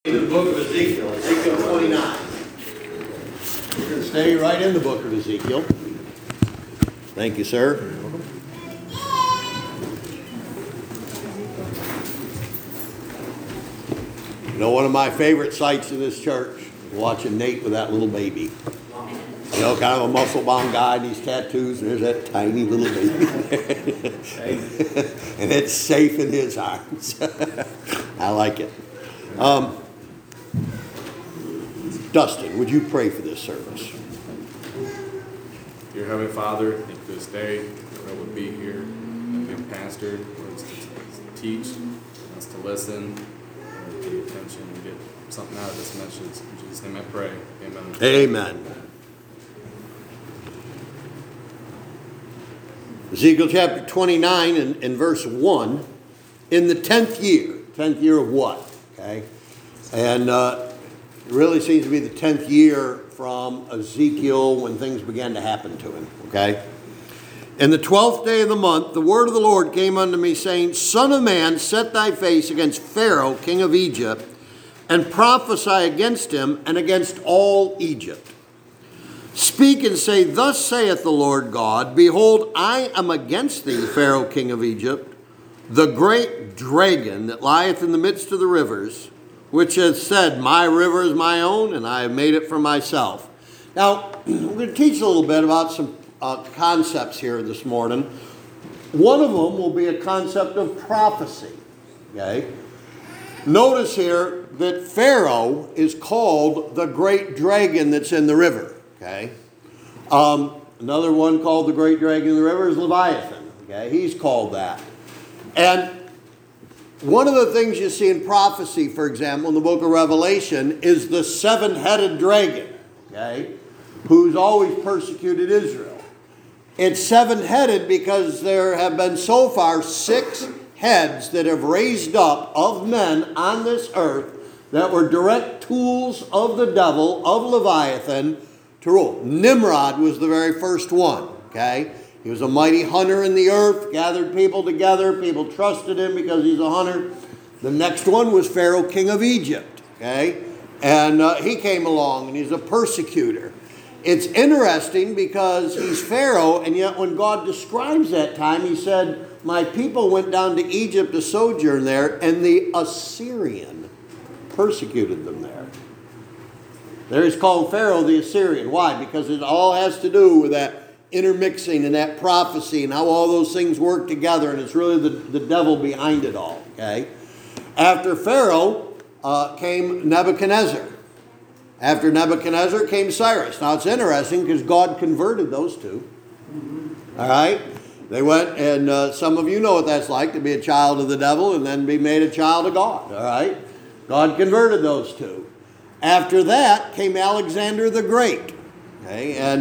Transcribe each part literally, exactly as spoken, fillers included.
The book of Ezekiel, Ezekiel twenty-nine. We're going to stay right in the book of Ezekiel. Thank you, sir. You know, one of my favorite sights in this church is watching Nate with that little baby. You know, kind of a muscle-bound guy and these tattoos, and there's that tiny little baby. And it's safe in his arms. I like it. Um, Dustin, would you pray for this service? Dear Heavenly Father, thank you for this day, that would be here, being pastored, for us to teach, us to listen, and pay attention and get something out of this message. In Jesus' name I pray. Amen. Amen. Ezekiel chapter twenty-nine and, and verse one, in the tenth year, tenth year of what? Okay. And uh, it really seems to be the tenth year from Ezekiel when things began to happen to him. Okay. In the twelfth day of the month, the word of the Lord came unto me, saying, Son of man, set thy face against Pharaoh, king of Egypt, and prophesy against him and against all Egypt. Speak and say, Thus saith the Lord God, Behold, I am against thee, Pharaoh, king of Egypt, the great dragon that lieth in the midst of the rivers, which has said, My river is my own, and I have made it for myself. Now, we're going to teach a little bit about some uh, concepts here this morning. One of them will be a concept of prophecy. Okay? Notice here that Pharaoh is called the great dragon that's in the river. Okay? Um, another one called the great dragon in the river is Leviathan. Okay? He's called that. And one of the things you see in prophecy, for example, in the book of Revelation, is the seven-headed dragon, okay, who's always persecuted Israel. It's seven-headed because there have been so far six heads that have raised up of men on this earth that were direct tools of the devil, of Leviathan, to rule. Nimrod was the very first one, okay? He was a mighty hunter in the earth, gathered people together. People trusted him because he's a hunter. The next one was Pharaoh, king of Egypt, okay? And uh, he came along, and he's a persecutor. It's interesting because he's Pharaoh, and yet when God describes that time, he said, My people went down to Egypt to sojourn there, and the Assyrian persecuted them there. There he's called Pharaoh the Assyrian. Why? Because it all has to do with that intermixing and that prophecy and how all those things work together, and it's really the, the devil behind it all. Okay. After Pharaoh uh, came Nebuchadnezzar. After Nebuchadnezzar came Cyrus. Now it's interesting because God converted those two. All right. They went, and uh, some of you know what that's like, to be a child of the devil and then be made a child of God. All right. God converted those two. After that came Alexander the Great. Okay. And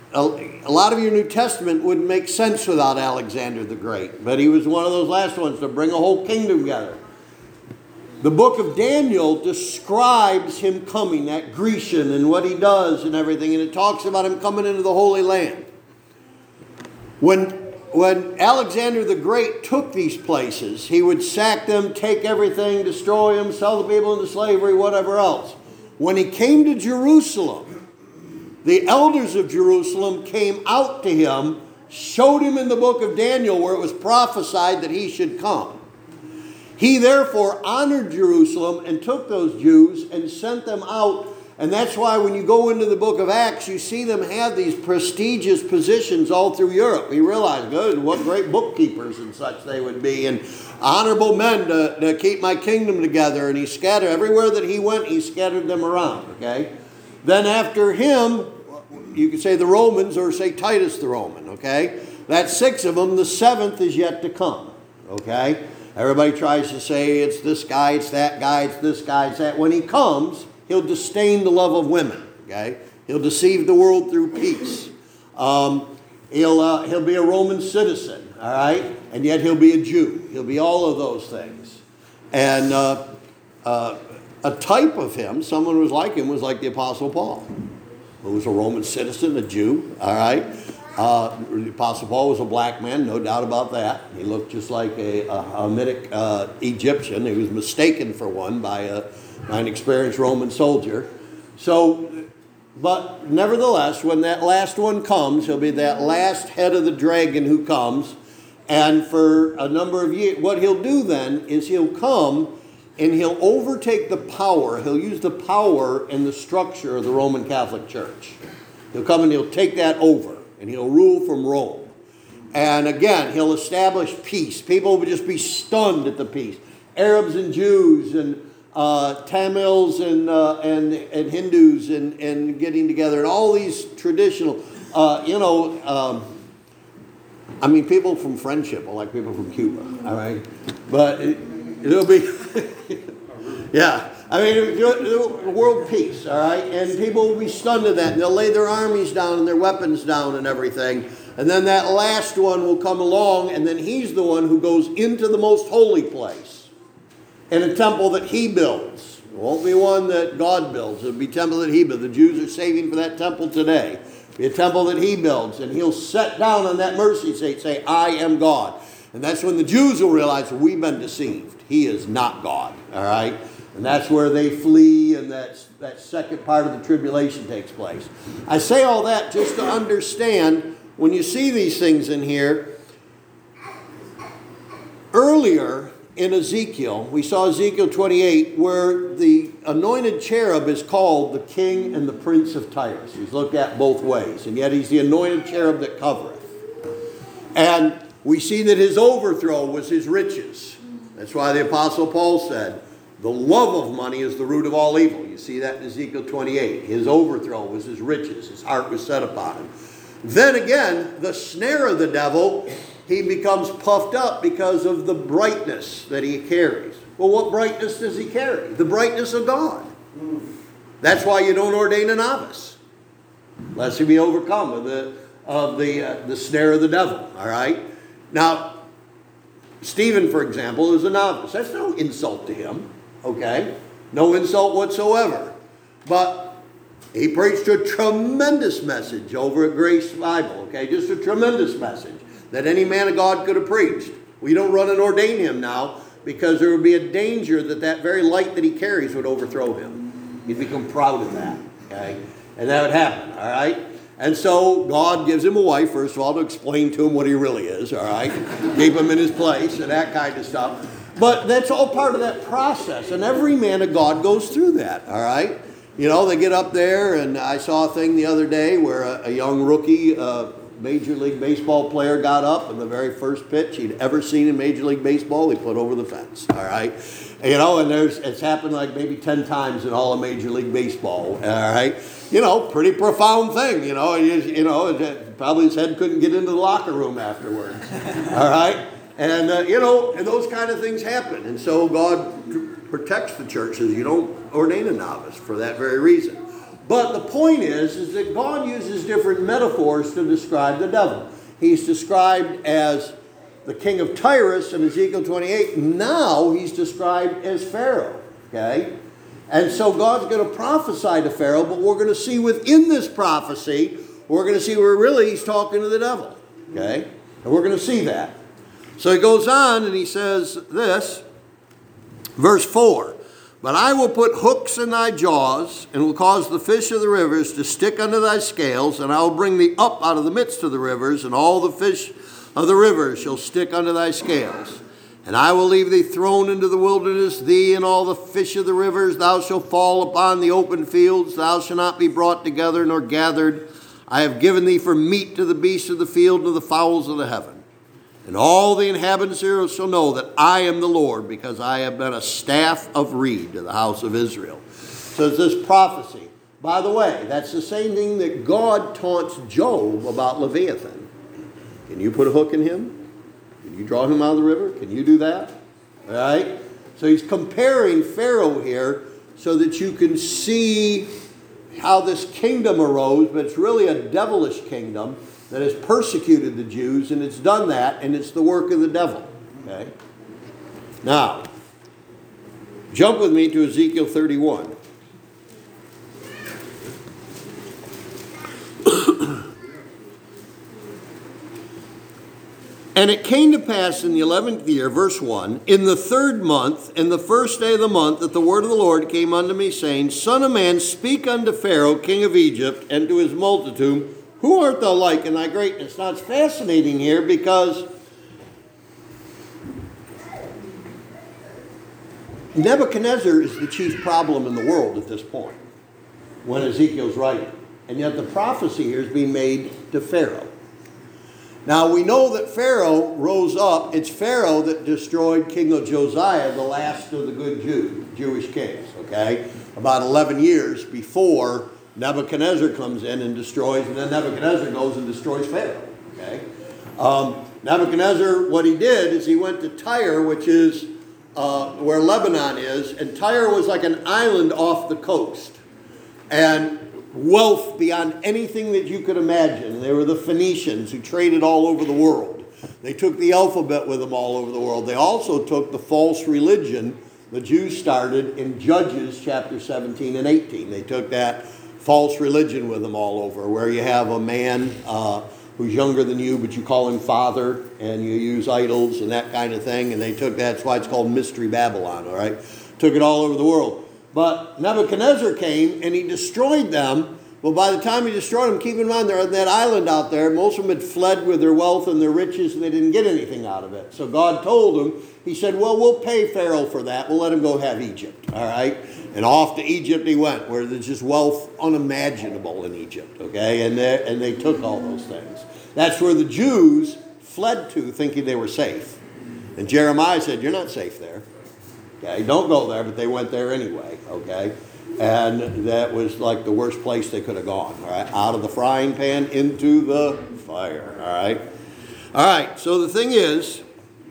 a lot of your New Testament wouldn't make sense without Alexander the Great, but he was one of those last ones to bring a whole kingdom together. The book of Daniel describes him coming, that Grecian, and what he does and everything, and it talks about him coming into the Holy Land. When, when Alexander the Great took these places, he would sack them, take everything, destroy them, sell the people into slavery, whatever else. When he came to Jerusalem, the elders of Jerusalem came out to him, showed him in the book of Daniel where it was prophesied that he should come. He therefore honored Jerusalem and took those Jews and sent them out. And that's why when you go into the book of Acts, you see them have these prestigious positions all through Europe. You realize, good, what great bookkeepers and such they would be, and honorable men to, to keep my kingdom together. And he scattered, everywhere that he went, he scattered them around, okay? Then after him, you could say the Romans or say Titus the Roman, okay? That's six of them. The seventh is yet to come, okay? Everybody tries to say it's this guy, it's that guy, it's this guy, it's that. When he comes, he'll disdain the love of women, okay? He'll deceive the world through peace. Um, he'll, uh, he'll be a Roman citizen, all right? And yet he'll be a Jew. He'll be all of those things. And uh, uh, a type of him, someone who was like him, was like the Apostle Paul, who was a Roman citizen, a Jew, all right? Uh, the Apostle Paul was a black man, no doubt about that. He looked just like a, a Hamitic uh, Egyptian. He was mistaken for one by, a, by an experienced Roman soldier. So, but nevertheless, when that last one comes, he'll be that last head of the dragon who comes. And for a number of years, what he'll do then is he'll come and he'll overtake the power. He'll use the power and the structure of the Roman Catholic Church. He'll come and he'll take that over, and he'll rule from Rome. And again, he'll establish peace. People will just be stunned at the peace. Arabs and Jews and uh, Tamils and, uh, and and Hindus and, and getting together, and all these traditional, uh, you know, um, I mean, people from friendship are like people from Cuba, all right? But it, it'll be, yeah. I mean, world peace, all right? And people will be stunned at that. And they'll lay their armies down and their weapons down and everything. And then that last one will come along, and then he's the one who goes into the most holy place in a temple that he builds. It won't be one that God builds. It'll be a temple that he builds. The Jews are saving for that temple today. It'll be a temple that he builds. And he'll set down on that mercy seat, say, I am God. And that's when the Jews will realize we've been deceived. He is not God, all right? And that's where they flee, and that's, that second part of the tribulation takes place. I say all that just to understand, when you see these things in here, earlier in Ezekiel, we saw Ezekiel twenty-eight, where the anointed cherub is called the king and the prince of Tyrus. He's looked at both ways, and yet he's the anointed cherub that covereth. And we see that his overthrow was his riches. That's why the Apostle Paul said, the love of money is the root of all evil. You see that in Ezekiel twenty-eight. His overthrow was his riches. His heart was set upon him. Then again, the snare of the devil, he becomes puffed up because of the brightness that he carries. Well, what brightness does he carry? The brightness of God. That's why you don't ordain a novice, lest he be overcome of the, of the, uh, the snare of the devil. All right? Now, Stephen, for example, is a novice. That's no insult to him. Okay? No insult whatsoever. But he preached a tremendous message over at Grace Bible. Okay? Just a tremendous message that any man of God could have preached. We don't run and ordain him now because there would be a danger that that very light that he carries would overthrow him. He'd become proud of that. Okay? And that would happen. All right? And so God gives him a wife, first of all, to explain to him what he really is. All right? Keep him in his place and that kind of stuff. But that's all part of that process. And every man of God goes through that, all right? You know, they get up there, and I saw a thing the other day where a, a young rookie uh, Major League Baseball player got up, and the very first pitch he'd ever seen in Major League Baseball, he put over the fence, all right? You know, and there's it's happened like maybe ten times in all of Major League Baseball, all right? You know, pretty profound thing, you know. You, you know, probably his head couldn't get into the locker room afterwards, all right? And, uh, you know, and those kind of things happen. And so God protects the churches. You don't ordain a novice for that very reason. But the point is, is that God uses different metaphors to describe the devil. He's described as the king of Tyrus in Ezekiel twenty-eight. Now he's described as Pharaoh. Okay? And so God's going to prophesy to Pharaoh, but we're going to see within this prophecy, we're going to see where really he's talking to the devil. Okay? And we're going to see that. So he goes on and he says this, verse four, but I will put hooks in thy jaws, and will cause the fish of the rivers to stick unto thy scales, and I will bring thee up out of the midst of the rivers, and all the fish of the rivers shall stick unto thy scales. And I will leave thee thrown into the wilderness, thee and all the fish of the rivers. Thou shalt fall upon the open fields. Thou shalt not be brought together nor gathered. I have given thee for meat to the beasts of the field and to the fowls of the heaven. And all the inhabitants here shall know that I am the Lord, because I have been a staff of reed to the house of Israel. So it's this prophecy. By the way, that's the same thing that God taunts Job about Leviathan. Can you put a hook in him? Can you draw him out of the river? Can you do that? All right? So he's comparing Pharaoh here so that you can see how this kingdom arose, but it's really a devilish kingdom that has persecuted the Jews, and it's done that, and it's the work of the devil. Okay? Now, jump with me to Ezekiel thirty-one. And it came to pass in the eleventh year, verse one, in the third month, in the first day of the month, that the word of the Lord came unto me, saying, Son of man, speak unto Pharaoh, king of Egypt, and to his multitude, who art thou like in thy greatness? Now it's fascinating here because Nebuchadnezzar is the chief problem in the world at this point, when Ezekiel's writing. And yet the prophecy here is being made to Pharaoh. Now we know that Pharaoh rose up. It's Pharaoh that destroyed King Josiah, the last of the good Jew, Jewish kings, okay? About eleven years before Nebuchadnezzar comes in and destroys, and then Nebuchadnezzar goes and destroys Pharaoh, okay? Um, Nebuchadnezzar, what he did is he went to Tyre, which is uh, where Lebanon is, and Tyre was like an island off the coast. And wealth beyond anything that you could imagine. They were the Phoenicians who traded all over the world. They took the alphabet with them all over the world. They also took the false religion the Jews started in Judges chapter seventeen and eighteen. They took that false religion with them all over, where you have a man uh, who's younger than you, but you call him father, and you use idols and that kind of thing. And they took that. That's why it's called Mystery Babylon, all right? Took it all over the world. But Nebuchadnezzar came and he destroyed them. But by the time he destroyed them, keep in mind they're on that island out there. Most of them had fled with their wealth and their riches, and they didn't get anything out of it. So God told him, he said, well, we'll pay Pharaoh for that. We'll let him go have Egypt, all right? And off to Egypt he went, where there's just wealth unimaginable in Egypt, okay? And they, and they took all those things. That's where the Jews fled to, thinking they were safe. And Jeremiah said, you're not safe there. Okay, don't go there, but they went there anyway, okay? And that was like the worst place they could have gone, all right? Out of the frying pan into the fire, all right? All right, so the thing is,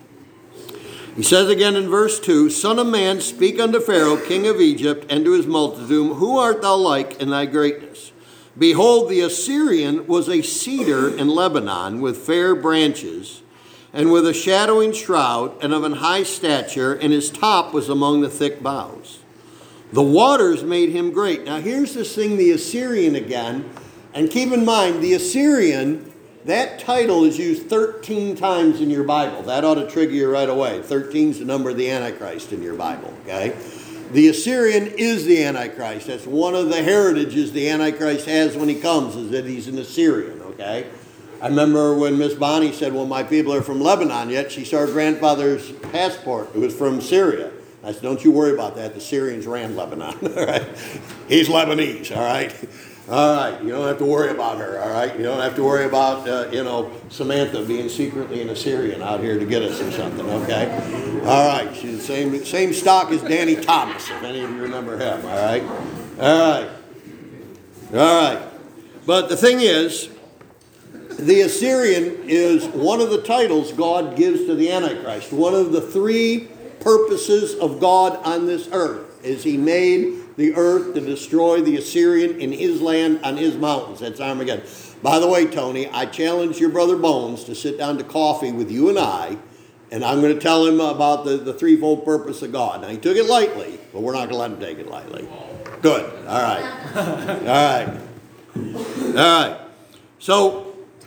he says again in verse two, Son of man, speak unto Pharaoh, king of Egypt, and to his multitude, who art thou like in thy greatness? Behold, the Assyrian was a cedar in Lebanon with fair branches, and with a shadowing shroud, and of an high stature, and his top was among the thick boughs. The waters made him great. Now here's this thing, the Assyrian again, and keep in mind, the Assyrian, that title is used thirteen times in your Bible. That ought to trigger you right away. thirteen is the number of the Antichrist in your Bible, okay? The Assyrian is the Antichrist. That's one of the heritages the Antichrist has when he comes, is that he's an Assyrian, okay? I remember when Miss Bonnie said, well, my people are from Lebanon, yet she saw her grandfather's passport. It was from Syria. I said, don't you worry about that. The Syrians ran Lebanon, all right? He's Lebanese, all right? All right, you don't have to worry about her, all right? You don't have to worry about, uh, you know, Samantha being secretly an Assyrian out here to get us or something, okay? All right, she's the same, same stock as Danny Thomas, if any of you remember him, all right? All right. All right. But the thing is, the Assyrian is one of the titles God gives to the Antichrist. One of the three purposes of God on this earth is he made the earth to destroy the Assyrian in his land on his mountains. That's Armageddon. By the way, Tony, I challenge your brother Bones to sit down to coffee with you and I, and I'm going to tell him about the, the threefold purpose of God. Now, he took it lightly, but we're not going to let him take it lightly. Good. All right. All right. All right. So,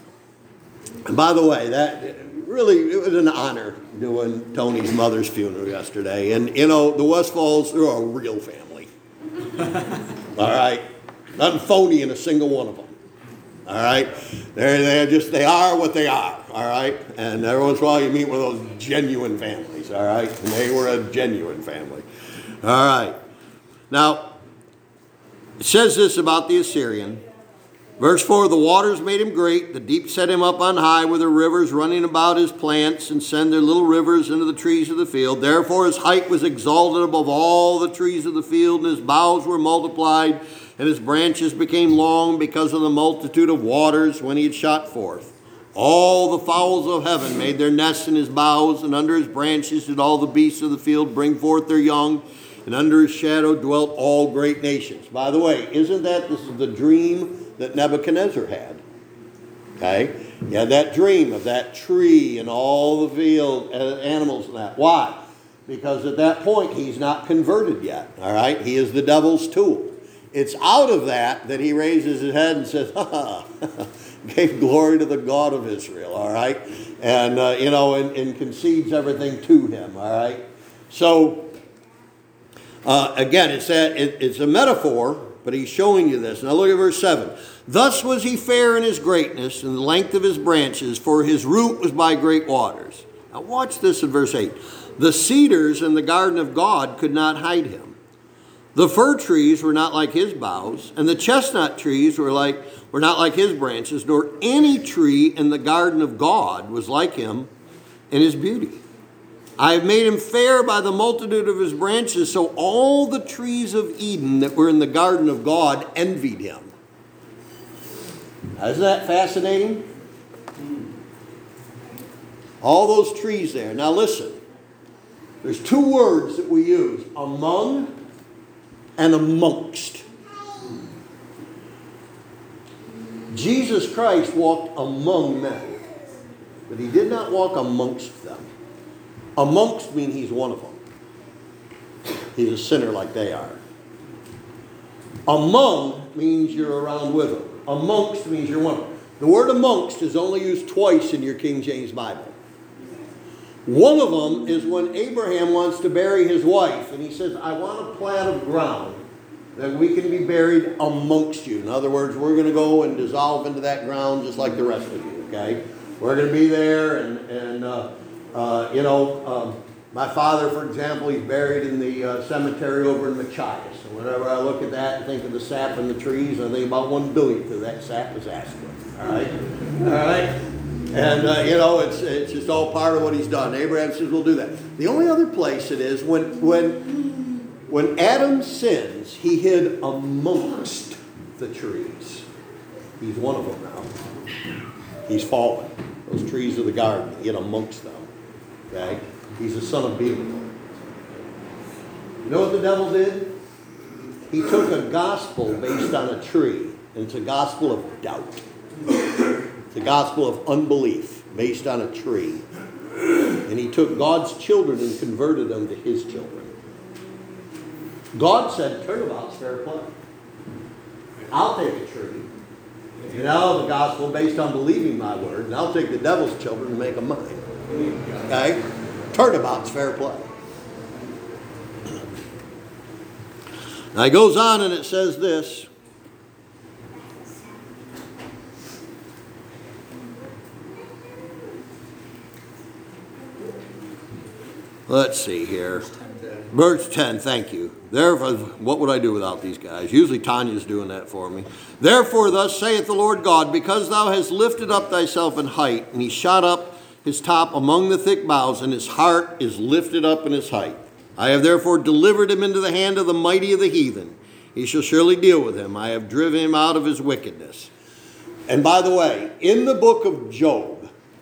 and by the way, that really, it was an honor doing Tony's mother's funeral yesterday. And, you know, the Westfalls, they're a real family. All right? Nothing phony in a single one of them. All right? They're, they're just, they are what they are. All right? And every once in a while you meet one of those genuine families. All right? And they were a genuine family. All right. Now, it says this about the Assyrian. Verse four, the waters made him great, the deep set him up on high, with the rivers running about his plants, and send their little rivers into the trees of the field. Therefore his height was exalted above all the trees of the field, and his boughs were multiplied, and his branches became long because of the multitude of waters when he had shot forth. All the fowls of heaven made their nests in his boughs, and under his branches did all the beasts of the field bring forth their young, and under his shadow dwelt all great nations. By the way, isn't that this is the dream that Nebuchadnezzar had? Okay? He had that dream of that tree and all the field uh, animals and that. Why? Because at that point, he's not converted yet. All right? He is the devil's tool. it's out of that that he raises his head and says, ha ha, gave glory to the God of Israel, all right? And, uh, you know, and, and concedes everything to him, all right? So, uh, again, it's, that, it, it's a metaphor, but he's showing you this. Now look at verse seven. Thus was he fair in his greatness and the length of his branches, for his root was by great waters. Now watch this in verse eight. The cedars in the garden of God could not hide him. The fir trees were not like his boughs, and the chestnut trees were like were not like his branches, nor any tree in the garden of God was like him in his beauty. I have made him fair by the multitude of his branches, so all the trees of Eden that were in the garden of God envied him. Now, isn't that fascinating? All those trees there. Now listen, there's two words that we use, among and amongst. Jesus Christ walked among men, but he did not walk amongst them. Amongst means he's one of them. He's a sinner like they are. Among means you're around with them. Amongst means you're one of them. The word amongst is only used twice in your King James Bible. One of them is when Abraham wants to bury his wife, and he says, I want a plat of ground that we can be buried amongst you. In other words, we're going to go and dissolve into that ground just like the rest of you, okay? We're going to be there, and, and uh, uh, you know, um, my father, for example, he's buried in the uh, cemetery over in Machias. And whenever I look at that and think of the sap in the trees, I think about one billionth of that sap is aspirin, all right? All right? And, uh, you know, it's it's just all part of what he's done. Abraham says, we'll do that. The only other place it is, when, when, when Adam sins, he hid amongst the trees. He's one of them now. He's fallen. Those trees of the garden, he hid amongst them. Okay? He's the son of Belial. You know what the devil did? He took a gospel based on a tree, and it's a gospel of doubt. It's a gospel of unbelief based on a tree. And he took God's children and converted them to his children. God said, turnabout's fair play. I'll take a tree, and I'll have a gospel based on believing my word, and I'll take the devil's children and make them mine. Okay? Turnabout's fair play. Now he goes on and it says this. Let's see here. Verse ten, thank you. Therefore, what would I do without these guys? Usually Tanya's doing that for me. Therefore, thus saith the Lord God, because thou hast lifted up thyself in height, and he shot up his top among the thick boughs, and his heart is lifted up in his height. I have therefore delivered him into the hand of the mighty of the heathen. He shall surely deal with him. I have driven him out of his wickedness. And by the way, in the book of Job,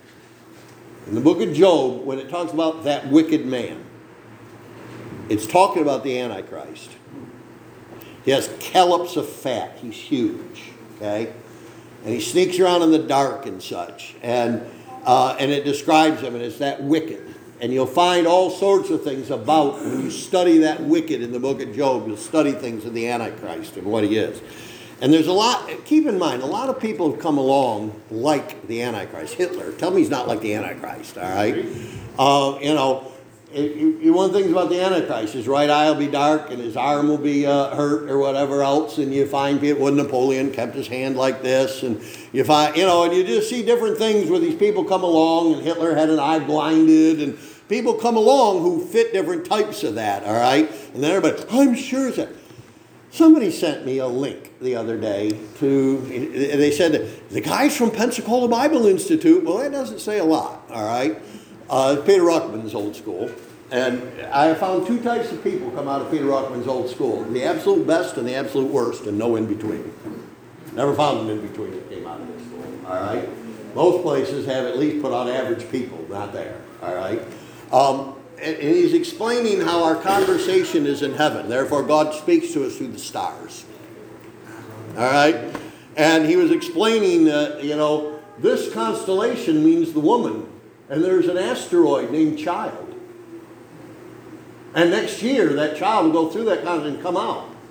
in the book of Job, when it talks about that wicked man, it's talking about the Antichrist. He has callops of fat. He's huge, okay? And he sneaks around in the dark and such. And uh, and it describes him, and it's that wicked. And you'll find all sorts of things about, when you study that wicked in the book of Job, you'll study things of the Antichrist and what he is. And there's a lot, keep in mind, a lot of people have come along like the Antichrist. Hitler, tell me he's not like the Antichrist, all right? Uh, you know, it, you, one of the things about the Antichrist, his right eye will be dark and his arm will be uh, hurt or whatever else. And you find people, when Napoleon kept his hand like this. And you find, you know, and you just see different things where these people come along, and Hitler had an eye blinded, and people come along who fit different types of that, all right? And then everybody, I'm sure it's that. Somebody sent me a link the other day to, they said, the guys from Pensacola Bible Institute. Well, that doesn't say a lot, all right? Uh, Peter Ruckman's old school. And I found two types of people come out of Peter Ruckman's old school. The absolute best and the absolute worst, and no in between. Never found them in between that came out of this school, all right? Most places have at least put out average people, not there, all right? Um, And he's explaining how our conversation is in heaven. Therefore, God speaks to us through the stars. All right? And he was explaining that, you know, this constellation means the woman. And there's an asteroid named Child. And next year, that child will go through that constellation and come out.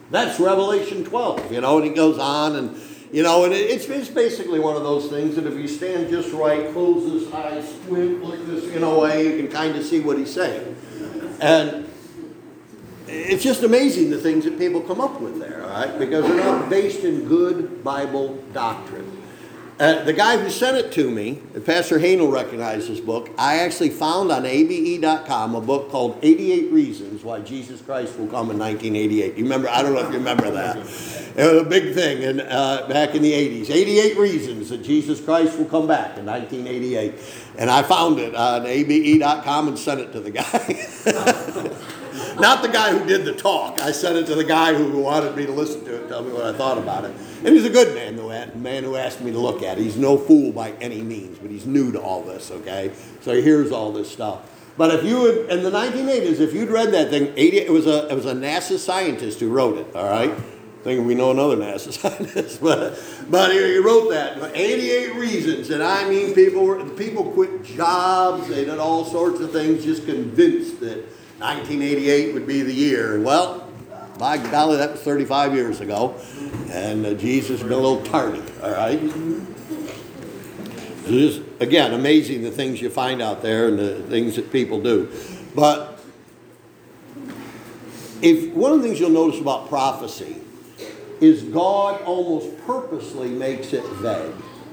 That's Revelation twelve, you know, and he goes on and, you know, and it's, it's basically one of those things that if you stand just right, close this eye, squint, look this, you know, way, you can kind of see what he's saying. And it's just amazing the things that people come up with there, all right, because they're not based in good Bible doctrine. Uh, the guy who sent it to me, Pastor Hanel recognized this book. I actually found on A B E dot com a book called eighty-eight Reasons Why Jesus Christ Will Come in nineteen eighty-eight. You remember? I don't know if you remember that. It was a big thing in, uh, back in the eighties. eighty-eight Reasons that Jesus Christ will come back in nineteen eighty-eight. And I found it on A B E dot com and sent it to the guy. Not the guy who did the talk. I sent it to the guy who wanted me to listen to it and tell me what I thought about it. And he's a good man, the man who asked me to look at it. He's no fool by any means, but he's new to all this, okay? So he hears all this stuff. But if you would, in the nineteen eighties, if you'd read that thing, eighty, it was a it was a NASA scientist who wrote it, all right? I think we know another NASA scientist, but but he, he wrote that, eighty-eight reasons, and I mean people were people quit jobs, they did all sorts of things, just convinced that nineteen eighty-eight would be the year. And well, by golly, that was thirty-five years ago, and uh, Jesus has been a little tardy, all right? It is, again, amazing the things you find out there and the things that people do. But if one of the things you'll notice about prophecy is God almost purposely makes it vague.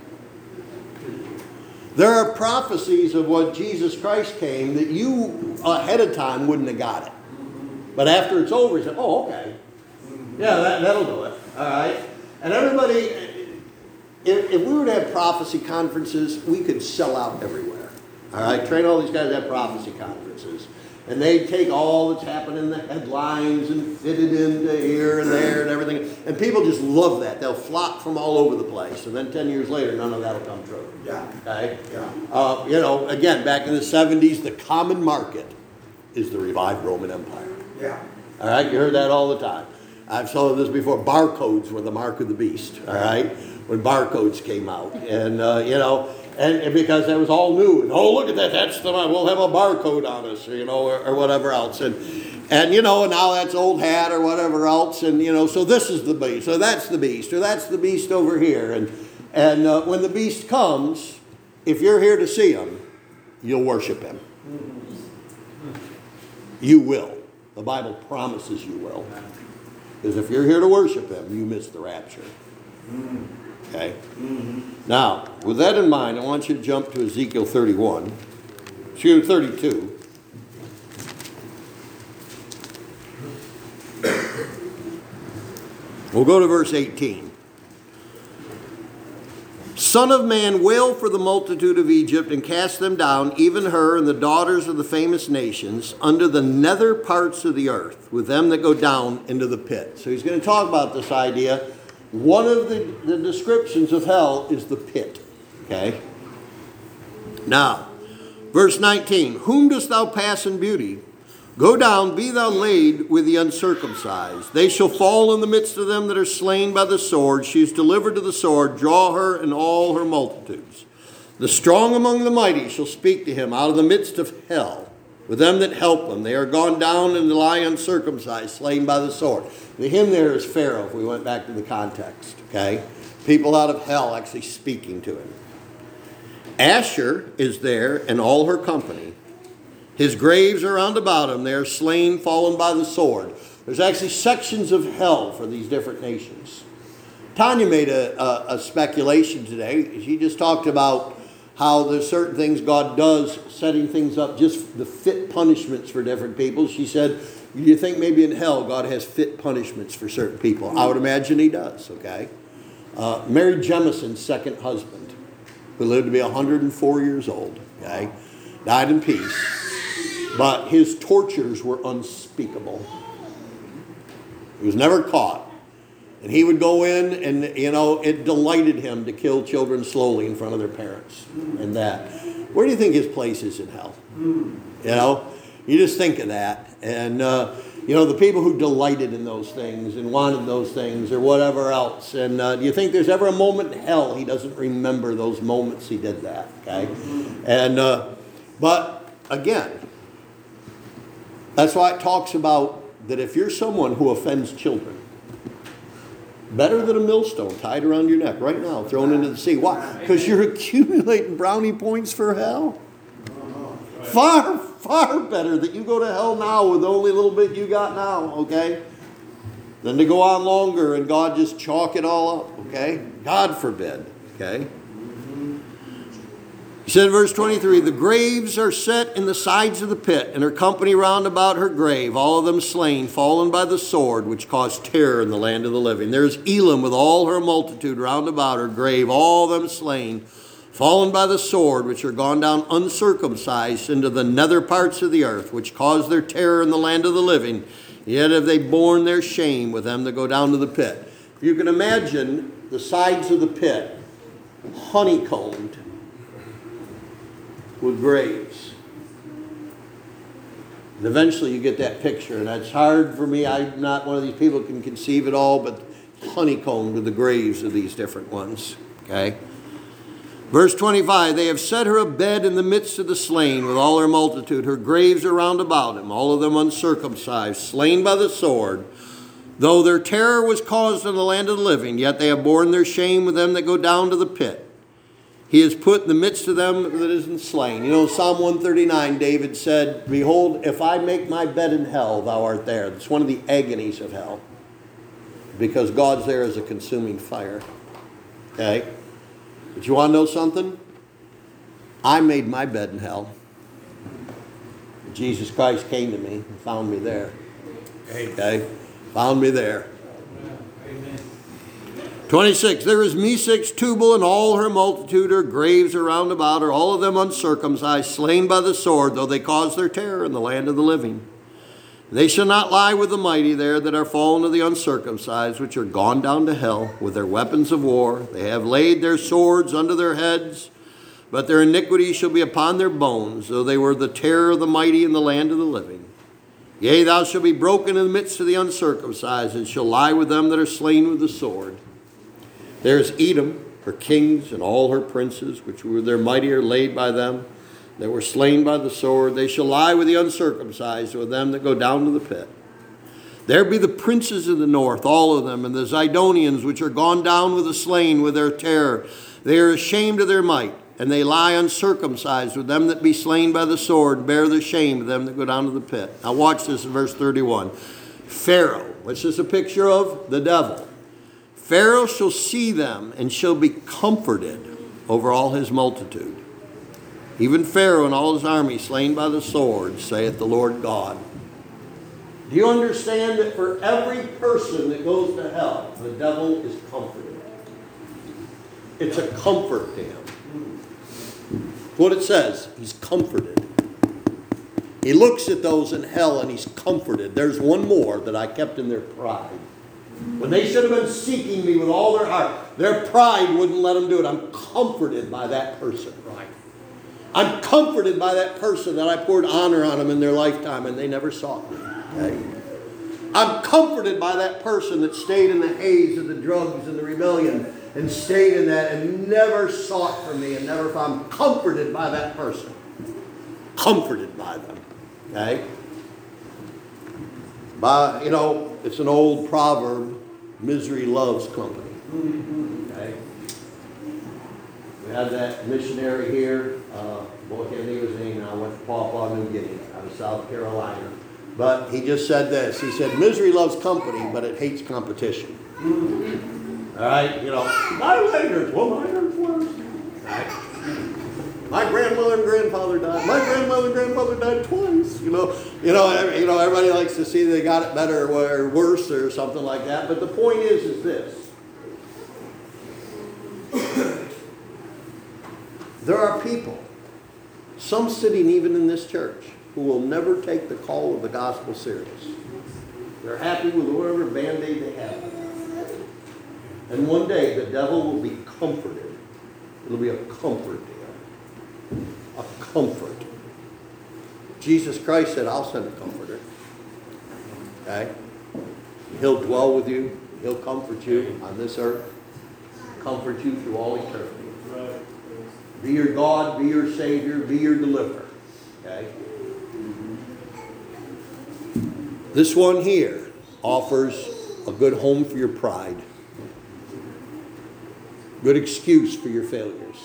There are prophecies of what Jesus Christ came that you ahead of time wouldn't have got it. But after it's over, you say, oh, okay. Yeah, that, that'll do it. All right. And everybody, if, if we were to have prophecy conferences, we could sell out everywhere. All right. Train all these guys to have prophecy conferences. And they'd take all that's happened in the headlines and fit it into here and there and everything. And people just love that. They'll flock from all over the place. And then ten years later, none of that will come true. Yeah. Okay? Yeah. Uh, you know, again, back in the seventies, the common market is the revived Roman Empire. Yeah. All right? You heard that all the time. I've told this before. Barcodes were the mark of the beast. All right? When barcodes came out. And, uh, you know... And, and because that was all new. And, oh, look at that. That's the one. We'll have a barcode on us, you know, or, or whatever else. And, and, you know, now that's old hat or whatever else. And, you know, so this is the beast. So that's the beast. Or that's the beast over here. And, and uh, when the beast comes, if you're here to see him, you'll worship him. You will. The Bible promises you will. Because if you're here to worship him, you miss the rapture. Okay? Mm-hmm. Now, with that in mind, I want you to jump to Ezekiel thirty-one. Excuse me, thirty-two. We'll go to verse eighteen. Son of man, wail for the multitude of Egypt and cast them down, even her and the daughters of the famous nations, under the nether parts of the earth, with them that go down into the pit. So he's going to talk about this idea. One of the, the descriptions of hell is the pit. Okay? Now, verse nineteen. Whom dost thou pass in beauty? Go down, be thou laid with the uncircumcised. They shall fall in the midst of them that are slain by the sword. She is delivered to the sword. Draw her and all her multitudes. The strong among the mighty shall speak to him out of the midst of hell. With them that help them, they are gone down and lie uncircumcised, slain by the sword. The hymn there is Pharaoh, if we went back to the context, okay? People out of hell actually speaking to him. Asher is there and all her company. His graves are round about him. They are slain, fallen by the sword. There's actually sections of hell for these different nations. Tanya made a, a, a speculation today. She just talked about how there's certain things God does, setting things up, just the fit punishments for different people. She said, do you think maybe in hell God has fit punishments for certain people? I would imagine he does, okay? Uh, Mary Jemison's second husband, who lived to be one hundred four years old, okay, died in peace. But his tortures were unspeakable. He was never caught. And he would go in and, you know, it delighted him to kill children slowly in front of their parents and that. Where do you think his place is in hell? You know, you just think of that. And, uh, you know, the people who delighted in those things and wanted those things or whatever else. And uh, do you think there's ever a moment in hell he doesn't remember those moments he did that? Okay. And, uh, but again, that's why it talks about that if you're someone who offends children, Better than a millstone tied around your neck right now, thrown into the sea. Why? Because you're accumulating brownie points for hell. Far, far better that you go to hell now with the only little bit you got now, okay? Than to go on longer and God just chalk it all up, okay? God forbid, okay? He said in verse twenty-three, the graves are set in the sides of the pit, and her company round about her grave, all of them slain, fallen by the sword, which caused terror in the land of the living. There's Elam with all her multitude round about her grave, all of them slain, fallen by the sword, which are gone down uncircumcised into the nether parts of the earth, which caused their terror in the land of the living. Yet have they borne their shame with them that go down to the pit. You can imagine the sides of the pit honeycombed with graves. And eventually you get that picture, and that's hard for me. I'm not one of these people who can conceive it all, but honeycombed with the graves of these different ones. Okay? Verse twenty-five, they have set her a bed in the midst of the slain with all her multitude. Her graves are round about him, all of them uncircumcised, slain by the sword. Though their terror was caused in the land of the living, yet they have borne their shame with them that go down to the pit. He is put in the midst of them that isn't slain. You know, Psalm one thirty-nine, David said, behold, if I make my bed in hell, thou art there. It's one of the agonies of hell. Because God's there as a consuming fire. Okay? But you want to know something? I made my bed in hell. Jesus Christ came to me and found me there. Okay? Found me there. Amen. twenty-six, there is Mesech, Tubal, and all her multitude, her graves are round about her, all of them uncircumcised, slain by the sword, though they caused their terror in the land of the living. They shall not lie with the mighty there that are fallen to the uncircumcised, which are gone down to hell with their weapons of war. They have laid their swords under their heads, but their iniquity shall be upon their bones, though they were the terror of the mighty in the land of the living. Yea, thou shalt be broken in the midst of the uncircumcised, and shall lie with them that are slain with the sword. There's Edom, her kings, and all her princes, which were their mighty are laid by them, that were slain by the sword. They shall lie with the uncircumcised, with them that go down to the pit. There be the princes of the north, all of them, and the Zidonians, which are gone down with the slain with their terror. They are ashamed of their might, and they lie uncircumcised with them that be slain by the sword, bear the shame of them that go down to the pit. Now watch this in verse thirty-one. Pharaoh, what's this a picture of? The devil. Pharaoh shall see them and shall be comforted over all his multitude. Even Pharaoh and all his army slain by the sword, saith the Lord God. Do you understand that for every person that goes to hell, the devil is comforted? It's a comfort to him. What it says, he's comforted. He looks at those in hell and he's comforted. There's one more that I kept in their pride. When they should have been seeking me with all their heart, their pride wouldn't let them do it. I'm comforted by that person. Right. I'm comforted by that person that I poured honor on them in their lifetime and they never sought me. Okay? I'm comforted by that person that stayed in the haze of the drugs and the rebellion and stayed in that and never sought for me and never found. I'm comforted by that person. Comforted by them. Okay? By, you know, it's an old proverb, misery loves company. Okay? We had that missionary here, uh, boy, I can't think of his name now, went to Papua New Guinea, out of South Carolina. But he just said this, he said, misery loves company, but it hates competition. All right, you know, my leg hurts, well, mine hurts worse. Right? My grandmother and grandfather died. My grandmother and grandfather died twice. You know, you know, every, you know. Everybody likes to see they got it better or worse or something like that. But the point is, is this: there are people, some sitting even in this church, who will never take the call of the gospel serious. They're happy with whatever band-aid they have. And one day the devil will be comforted. It'll be a comfort to him. A comfort. Jesus Christ said, I'll send a comforter. Okay? He'll dwell with you. He'll comfort you on this earth. Comfort you through all eternity. Be your God, be your Savior, be your deliverer. Okay? This one here offers a good home for your pride. Good excuse for your failures.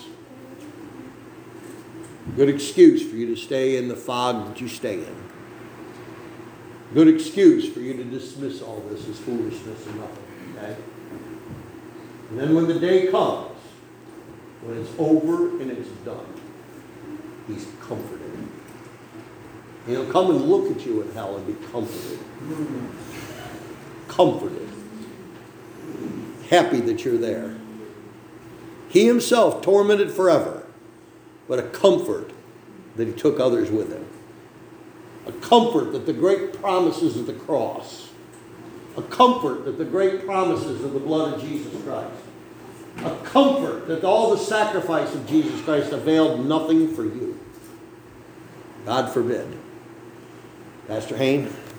Good excuse for you to stay in the fog that you stay in. Good excuse for you to dismiss all this as foolishness and nothing. Okay? And then when the day comes, when it's over and it's done, he's comforted. He'll come and look at you in hell and be comforted. Comforted. Happy that you're there. He himself tormented forever, but a comfort that he took others with him. A comfort that the great promises of the cross, a comfort that the great promises of the blood of Jesus Christ, a comfort that all the sacrifice of Jesus Christ availed nothing for you. God forbid. Pastor Hayne?